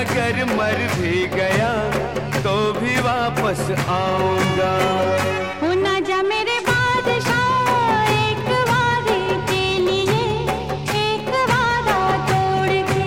अगर मर भी गया तो भी वापस आऊंगा। हो ना जा मेरे बादशाह एक वादे के लिए, एक वादा तोड़ के।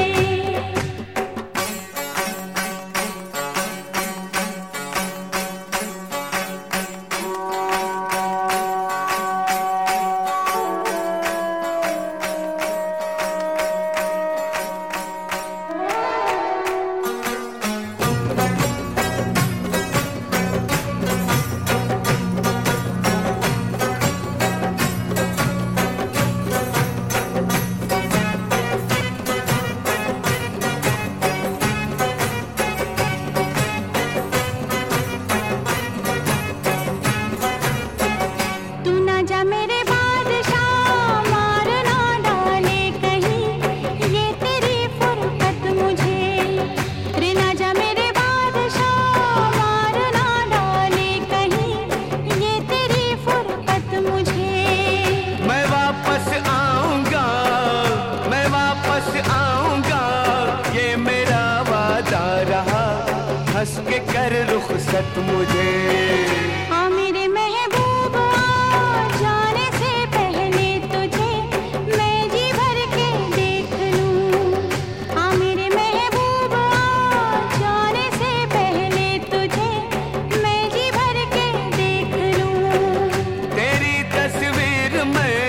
हंस के कर रुखसत मुझे। आ मेरे महबूब आ जाने से पहले तुझे मैं जी भर के देख लूं। आ मेरे महबूब आ जाने से पहले तुझे मैं जी भर के देख लूं। तेरी तस्वीर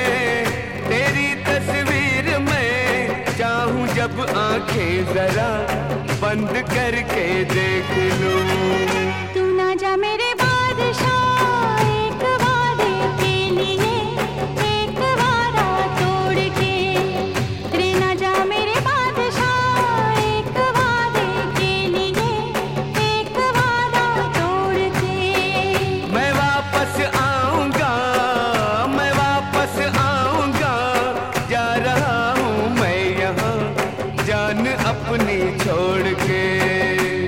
में चाहूं जब आंखें जरा बंद करके देख लूं। तू ना जा मेरे बादशाह एक वादे के लिए, एक वादा तोड़ के। रे ना जा मेरे बादशाह एक वादे के लिए, एक वादा तोड़ के। मैं वापस आऊंगा, मैं वापस आऊंगा, जा रहा हूँ मैं यहाँ जान अपनी छोड़ के।